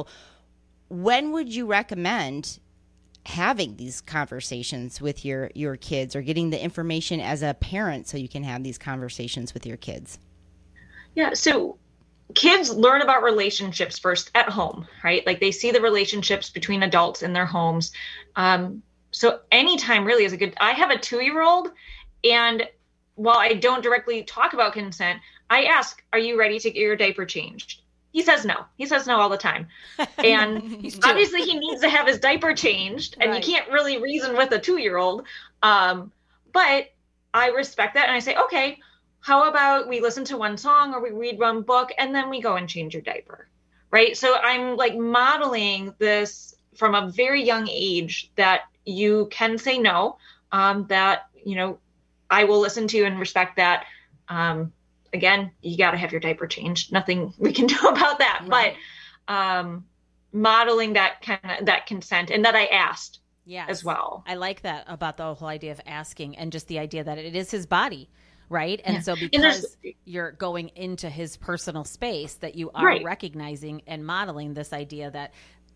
when would you recommend having these conversations with your your kids, or getting the information as a parent so you can have these conversations with your kids? Yeah, so kids learn about relationships first at home, right? Like they see the relationships between adults in their homes. Um, so anytime really is a good, I have a two-year-old, and while I don't directly talk about consent, I ask, are you ready to get your diaper changed? He says no. He says no all the time. And obviously he needs to have his diaper changed, and Right. you can't really reason with a two-year-old. Um, but I respect that, and I say, okay, how about we listen to one song or we read one book and then we go and change your diaper, right? So I'm like modeling this from a very young age that you can say no, um, that, you know, I will listen to and respect that. Um, again, you got to have your diaper changed. Nothing we can do about that, Right. but um, modeling that kind of that consent, and that I asked Yes. as well. I like that about the whole idea of asking, and just the idea that it is his body, right? And Yeah. so And there's- because you're going into his personal space, that you are Right. recognizing and modeling this idea that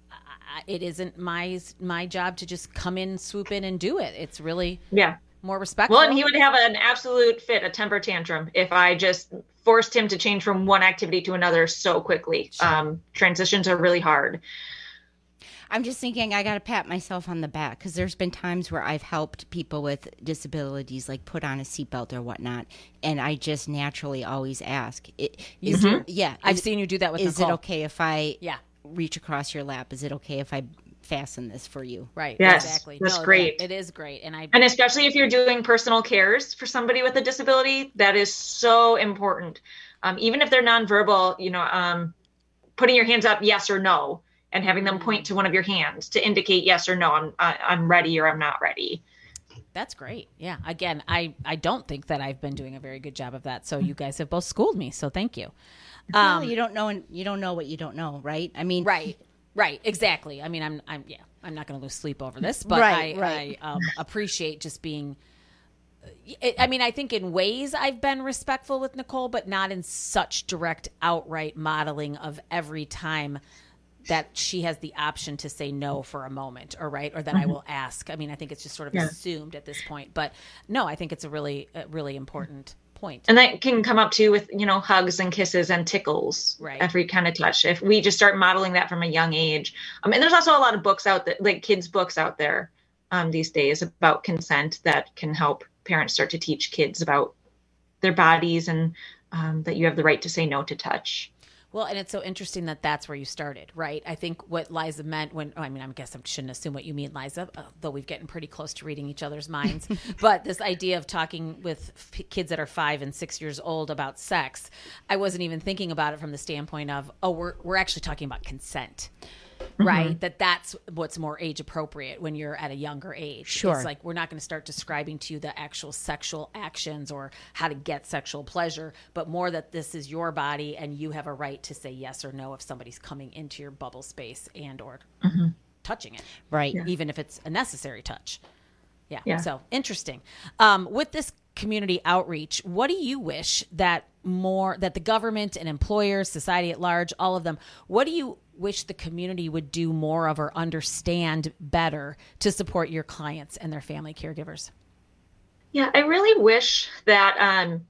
uh, it isn't my my job to just come in, swoop in, and do it. It's really Yeah. more respectful. Well, and he would have an absolute fit, a temper tantrum, if I just forced him to change from one activity to another so quickly. Um, transitions are really hard. I'm just thinking I got to pat myself on the back because there's been times where I've helped people with disabilities, like put on a seatbelt or whatnot, and I just naturally always ask, it, You is do? it, yeah, I've is- seen you do that with Is Nicole. it okay if I Yeah. reach across your lap? Is it okay if I fasten this for you? Right. Yes, Exactly. that's No, great. that- it is great, and I And especially if you're doing personal cares for somebody with a disability, that is so important. Um, even if they're nonverbal, you know, um, putting your hands up, yes or no, and having them point to one of your hands to indicate yes or no, I'm I, I'm ready or I'm not ready. That's great. Yeah. Again, I, I don't think that I've been doing a very good job of that. So you guys have both schooled me. So thank you. Well, you don't know, you don't know what you don't know, right? I mean, Right. Right. Exactly. I mean, I'm, I'm, yeah, I'm not going to lose sleep over this, but Right, I, right. I um, appreciate just being, I I mean, I think in ways I've been respectful with Nicole, but not in such direct, outright modeling of every time that she has the option to say no for a moment, or right, or that I will ask. I mean, I think it's just sort of Yeah. assumed at this point, but no, I think it's a really, a really important point. And that can come up too with, you know, hugs and kisses and tickles, right? Every kind of touch. If we just start modeling that from a young age. Um, and there's also a lot of books out there, like kids books out there um, these days about consent that can help parents start to teach kids about their bodies and um, that you have the right to say no to touch. Well, and it's so interesting that that's where you started, right? I think what Liza meant when, oh, I mean, I guess I shouldn't assume what you mean, Liza, uh, though we've gotten pretty close to reading each other's minds. But this idea of talking with f- kids that are five and six years old about sex, I wasn't even thinking about it from the standpoint of, oh, we're we're actually talking about consent. Right. Mm-hmm. That that's what's more age appropriate when you're at a younger age. Sure. It's like, we're not going to start describing to you the actual sexual actions or how to get sexual pleasure, but more that this is your body and you have a right to say yes or no if somebody's coming into your bubble space and or mm-hmm. touching it. Right. Yeah. Even if it's a necessary touch. Yeah. yeah. So interesting. Um, with this community outreach, what do you wish that more, that the government and employers, society at large, all of them, what do you wish the community would do more of or understand better to support your clients and their family caregivers? Yeah, I really wish that um,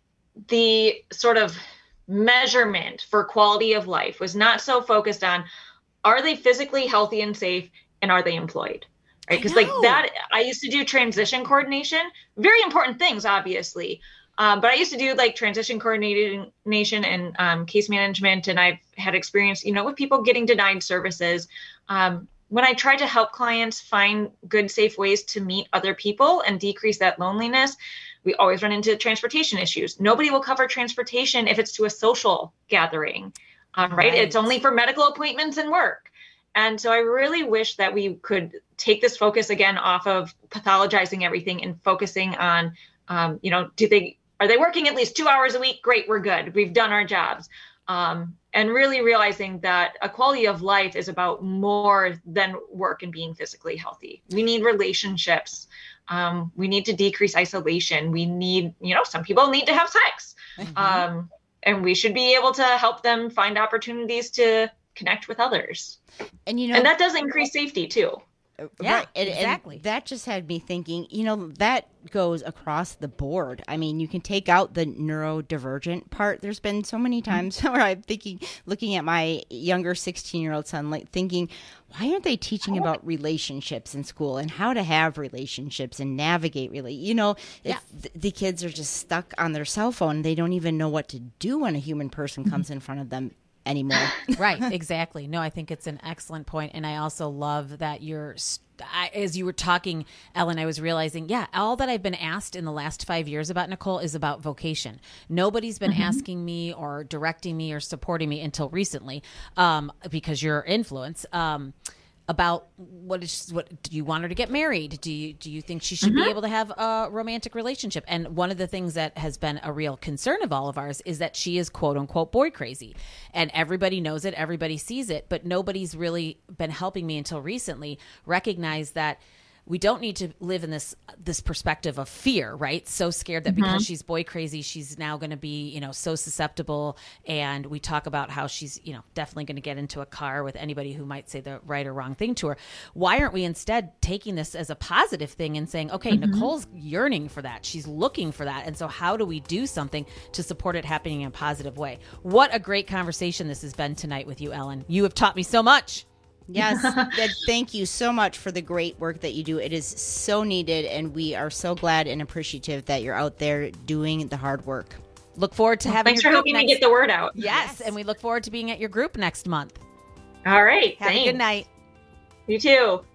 the sort of measurement for quality of life was not so focused on, are they physically healthy and safe, and are they employed? Right? Because like that, I used to do transition coordination, very important things, obviously. Um, but I used to do like transition coordination and um, case management. And I've had experience, you know, with people getting denied services. Um, when I try to help clients find good, safe ways to meet other people and decrease that loneliness, we always run into transportation issues. Nobody will cover transportation if it's to a social gathering, um, right? right? It's only for medical appointments and work. And so I really wish that we could take this focus again off of pathologizing everything and focusing on, um, you know, do they, are they working at least two hours a week? Great, we're good. We've done our jobs. Um, and really realizing that a quality of life is about more than work and being physically healthy. We need relationships. Um, we need to decrease isolation. We need, you know, some people need to have sex. Mm-hmm. Um, and we should be able to help them find opportunities to connect with others. And, you know, and that does increase safety too. Yeah, right. and, exactly. And that just had me thinking, you know, that goes across the board. I mean, you can take out the neurodivergent part. There's been so many times where I'm thinking, looking at my younger sixteen-year-old son, like thinking, why aren't they teaching about relationships in school and how to have relationships and navigate really? You know, yeah. if th- the kids are just stuck on their cell phone, they don't even know what to do when a human person comes in front of them anymore. Right, exactly. No, I think it's an excellent point. And I also love that you're, I, as you were talking, Ellen, I was realizing, yeah, all that I've been asked in the last five years about Nicole is about vocation. Nobody's been mm-hmm. asking me or directing me or supporting me until recently, um, because your influence, um, about what is what do you want her to get married? Do you do you think she should mm-hmm. be able to have a romantic relationship? And one of the things that has been a real concern of all of ours is that she is quote unquote boy crazy, and everybody knows it, everybody sees it, but nobody's really been helping me until recently recognize that we don't need to live in this this perspective of fear, right? So scared that mm-hmm. because she's boy crazy, she's now going to be, you know, so susceptible. And we talk about how she's, you know, definitely going to get into a car with anybody who might say the right or wrong thing to her. Why aren't we instead taking this as a positive thing and saying, okay, mm-hmm. Nicole's yearning for that. She's looking for that. And so how do we do something to support it happening in a positive way? What a great conversation this has been tonight with you, Ellen. You have taught me so much. Yes. Thank you so much for the great work that you do. It is so needed, and we are so glad and appreciative that you're out there doing the hard work. Look forward to having Thanks your for group helping next... me get the word out. Yes, yes, and we look forward to being at your group next month. All right. Have thanks. a good night. You too.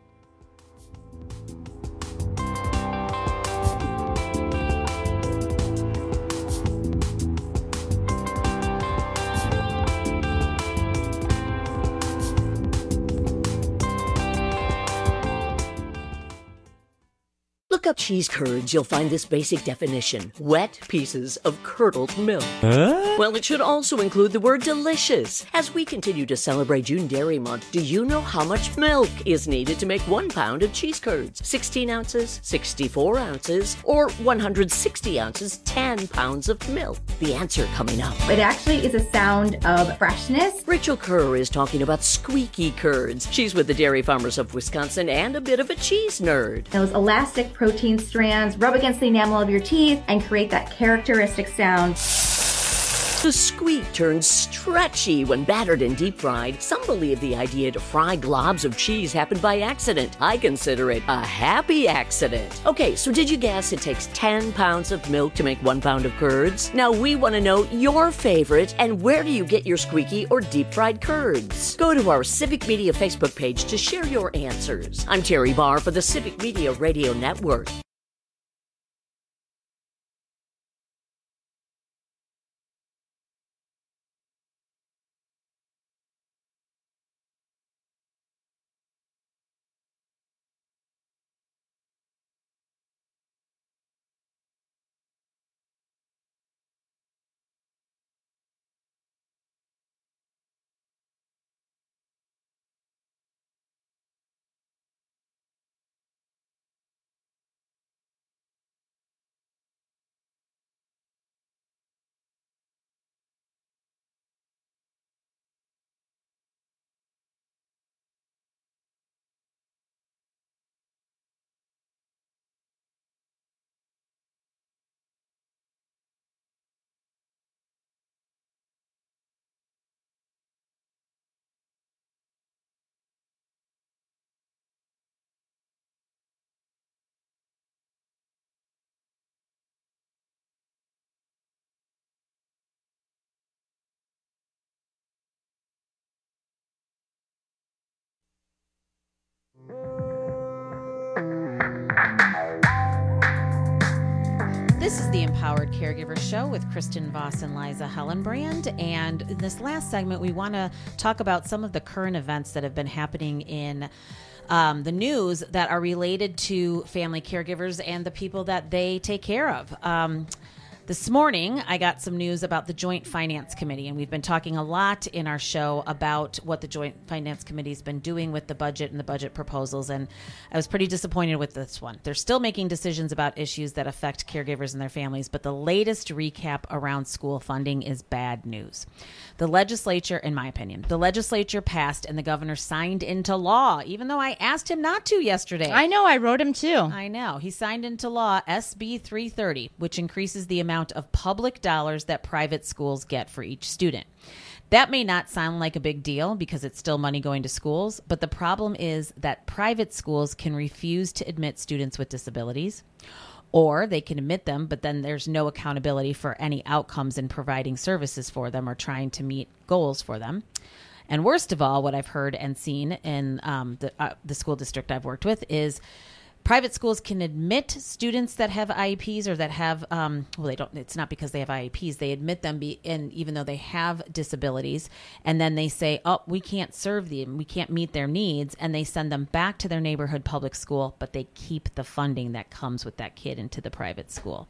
Look up cheese curds, you'll find this basic definition. Wet pieces of curdled milk. Huh? Well, it should also include the word delicious. As we continue to celebrate June Dairy Month, do you know how much milk is needed to make one pound of cheese curds? sixteen ounces, sixty-four ounces, or one hundred sixty ounces, ten pounds of milk? The answer coming up. It actually is a sound of freshness. Rachel Kerr is talking about squeaky curds. She's with the Dairy Farmers of Wisconsin and a bit of a cheese nerd. Those elastic proteins fifteen strands, rub against the enamel of your teeth, and create that characteristic sound. The squeak turns stretchy when battered and deep fried. Some believe the idea to fry globs of cheese happened by accident. I consider it a happy accident. Okay, so did you guess it takes ten pounds of milk to make one pound of curds? Now we want to know your favorite and where do you get your squeaky or deep fried curds? Go to our Civic Media Facebook page to share your answers. I'm Terry Barr for the Civic Media Radio Network. This is the Empowered Caregiver Show with Kristen Voss and Liza Hellenbrand. And in this last segment, we want to talk about some of the current events that have been happening in um, the news that are related to family caregivers and the people that they take care of. Um, This morning, I got some news about the Joint Finance Committee, and we've been talking a lot in our show about what the Joint Finance Committee has been doing with the budget and the budget proposals, and I was pretty disappointed with this one. They're still making decisions about issues that affect caregivers and their families, but the latest recap around school funding is bad news. The legislature, in my opinion, the legislature passed and the governor signed into law, even though I asked him not to yesterday. I know, I wrote him too. I know. He signed into law S B three thirty, which increases the amount of public dollars that private schools get for each student. That may not sound like a big deal because it's still money going to schools, but the problem is that private schools can refuse to admit students with disabilities, or they can admit them, but then there's no accountability for any outcomes in providing services for them or trying to meet goals for them. And worst of all, what I've heard and seen in um, the, uh, the school district I've worked with is private schools can admit students that have I E Ps or that have, um, well, they don't, it's not because they have I E Ps. They admit them be in, even though they have disabilities. And then they say, oh, we can't serve them. We can't meet their needs. And they send them back to their neighborhood public school, but they keep the funding that comes with that kid into the private school.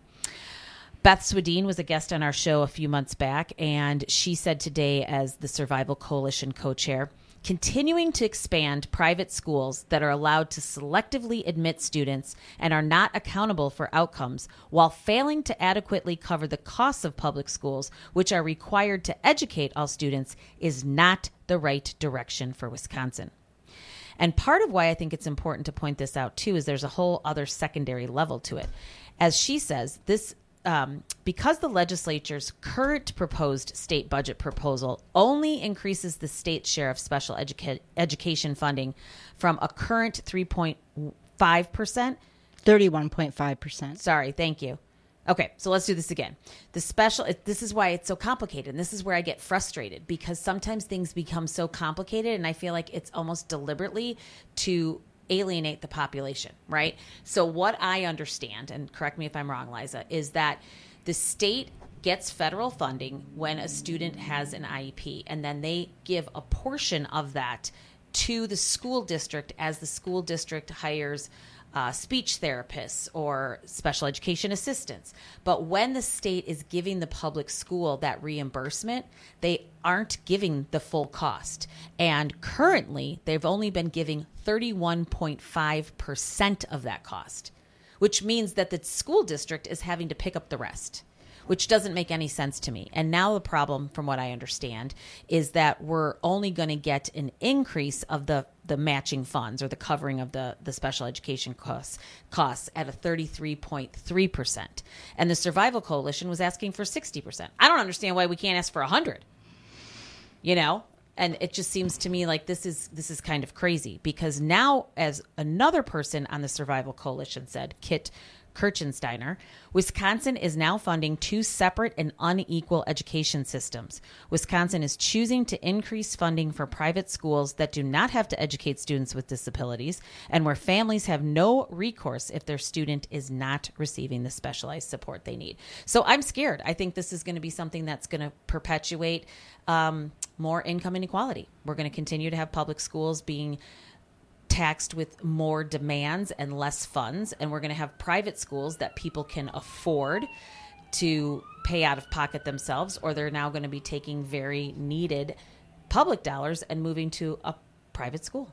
Beth Swedeen was a guest on our show a few months back, and she said today, as the Survival Coalition co-chair, continuing to expand private schools that are allowed to selectively admit students and are not accountable for outcomes while failing to adequately cover the costs of public schools, which are required to educate all students, is not the right direction for Wisconsin. And part of why I think it's important to point this out, too, is there's a whole other secondary level to it. As she says, this Um, because the legislature's current proposed state budget proposal only increases the state's share of special educa- education funding from a current three point five percent. thirty-one point five percent. Sorry, thank you. Okay, so let's do this again. The special, this is why it's so complicated. And this is where I get frustrated because sometimes things become so complicated and I feel like it's almost deliberately to alienate the population, right? So what I understand, and correct me if I'm wrong, Liza, is that the state gets federal funding when a student has an I E P, and then they give a portion of that to the school district as the school district hires uh, speech therapists or special education assistants. But when the state is giving the public school that reimbursement, they aren't giving the full cost. And currently, they've only been giving thirty-one point five percent of that cost, which means that the school district is having to pick up the rest, which doesn't make any sense to me. And now the problem, from what I understand, is that we're only going to get an increase of the the matching funds or the covering of the, the special education costs costs at a thirty-three point three percent. And the Survival Coalition was asking for sixty percent. I don't understand why we can't ask for one hundred. You know? And it just seems to me like this is this is kind of crazy, because now, as another person on the Survival Coalition said, Kit Kirchensteiner, Wisconsin is now funding two separate and unequal education systems. Wisconsin is choosing to increase funding for private schools that do not have to educate students with disabilities and where families have no recourse if their student is not receiving the specialized support they need. So I'm scared. I think this is going to be something that's going to perpetuate um, more income inequality. We're going to continue to have public schools being taxed with more demands and less funds, and we're going to have private schools that people can afford to pay out of pocket themselves, or they're now going to be taking very needed public dollars and moving to a private school.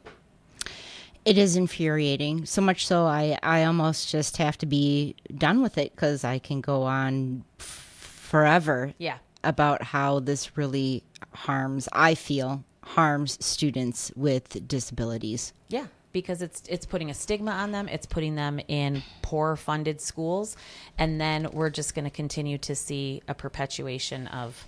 It is infuriating, so much so I, I almost just have to be done with it, because I can go on f- forever yeah. about how this really harms, I feel, harms students with disabilities. Yeah, because it's it's putting a stigma on them. It's putting them in poor funded schools. And then we're just going to continue to see a perpetuation of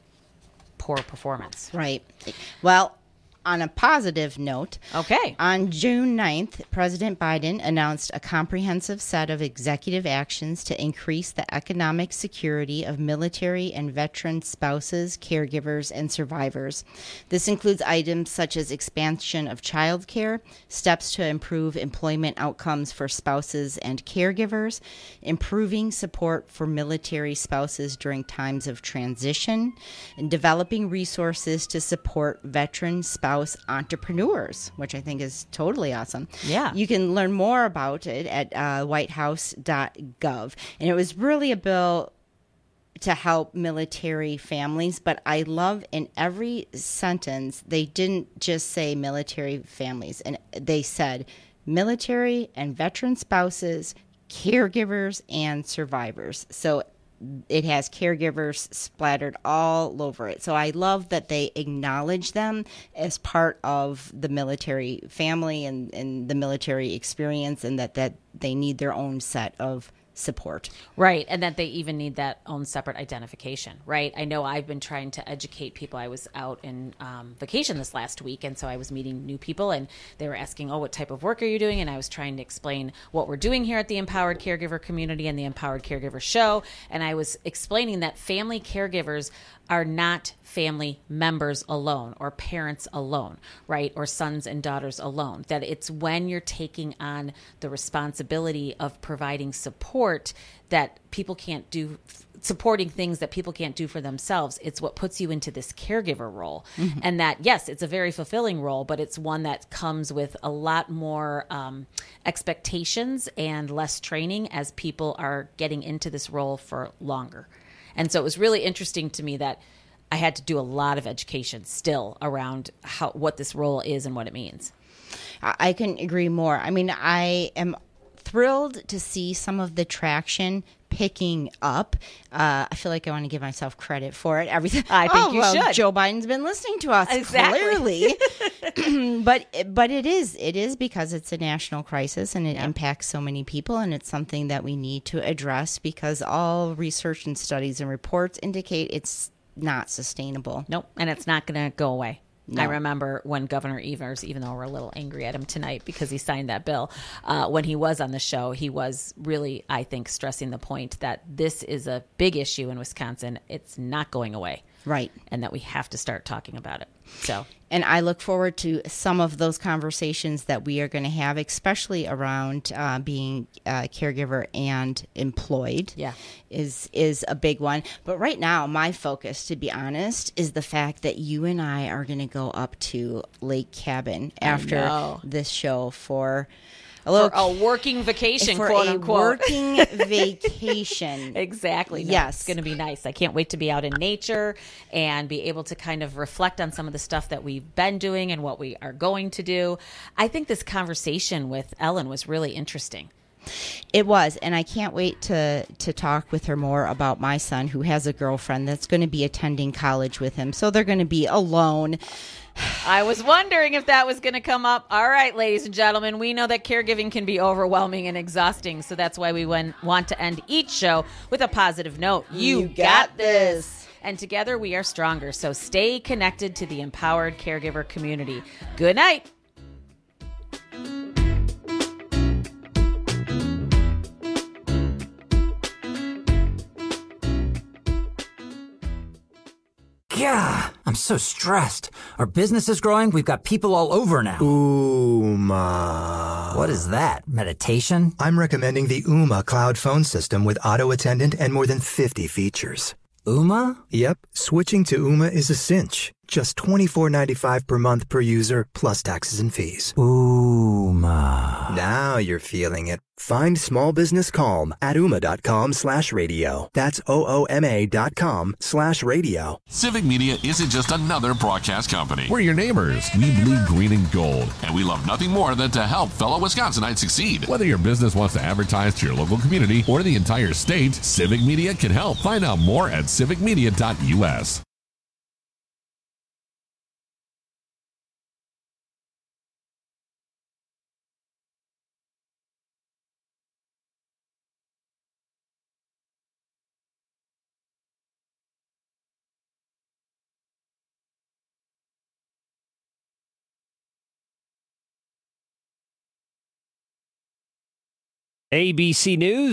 poor performance. Right. Well, on a positive note, okay. On June ninth, President Biden announced a comprehensive set of executive actions to increase the economic security of military and veteran spouses, caregivers, and survivors. This includes items such as expansion of child care, steps to improve employment outcomes for spouses and caregivers, improving support for military spouses during times of transition, and developing resources to support veteran spouses entrepreneurs, which I think is totally awesome. Yeah. You can learn more about it at uh, white house dot gov. And it was really a bill to help military families, but I love in every sentence, they didn't just say military families, and they said military and veteran spouses, caregivers, and survivors. So it has caregivers splattered all over it. So I love that they acknowledge them as part of the military family and, and the military experience, and that, that they need their own set of support. Right. And that they even need that own separate identification. Right. I know I've been trying to educate people. I was out in um, vacation this last week, and so I was meeting new people, and they were asking, oh, what type of work are you doing? And I was trying to explain what we're doing here at the Empowered Caregiver Community and the Empowered Caregiver Show. And I was explaining that family caregivers are not family members alone or parents alone, right? Or sons and daughters alone. That it's when you're taking on the responsibility of providing support that people can't do, supporting things that people can't do for themselves. It's what puts you into this caregiver role. Mm-hmm. And that, yes, it's a very fulfilling role, but it's one that comes with a lot more um, expectations and less training as people are getting into this role for longer. And so it was really interesting to me that I had to do a lot of education still around how what this role is and what it means. I couldn't agree more. I mean, I am thrilled to see some of the traction picking up. Uh, I feel like I want to give myself credit for it. Everything. I think oh, you well, should. Joe Biden's been listening to us, exactly. Clearly. but but it is it is because it's a national crisis, and it yeah. impacts so many people, and it's something that we need to address, because all research and studies and reports indicate it's not sustainable. Nope, and it's not going to go away. No. I remember when Governor Evers, even though we're a little angry at him tonight because he signed that bill, uh, when he was on the show, he was really, I think, stressing the point that this is a big issue in Wisconsin. It's not going away. Right. And that we have to start talking about it. So, and I look forward to some of those conversations that we are going to have, especially around uh, being a caregiver and employed. Yeah, is is a big one. But right now, my focus, to be honest, is the fact that you and I are going to go up to Lake Cabin after this show for a little for a working vacation, for quote a unquote. working vacation. Exactly. No, yes, it's going to be nice. I can't wait to be out in nature and be able to kind of reflect on some of the stuff that we've been doing and what we are going to do. I think this conversation with Ellen was really interesting It was, and I can't wait to, to talk with her more about my son, who has a girlfriend that's going to be attending college with him. So they're going to be alone. I was wondering if that was going to come up. All right, ladies and gentlemen, we know that caregiving can be overwhelming and exhausting, so that's why we went, want to end each show with a positive note. You, You got, got this. And together we are stronger, so stay connected to the empowered caregiver community. Good night. Yeah, I'm so stressed. Our business is growing. We've got people all over now. Ooma. What is that? Meditation? I'm recommending the Ooma cloud phone system with auto attendant and more than fifty features. Ooma? Yep, switching to Ooma is a cinch. Just twenty-four ninety-five per month per user, plus taxes and fees. Ooma. Now you're feeling it. Find small business calm at ooma.com slash radio. That's O-O-M-A dot com slash radio. Civic Media isn't just another broadcast company. We're your neighbors. We bleed green and gold, and we love nothing more than to help fellow Wisconsinites succeed. Whether your business wants to advertise to your local community or the entire state, Civic Media can help. Find out more at civic media dot U S. A B C News.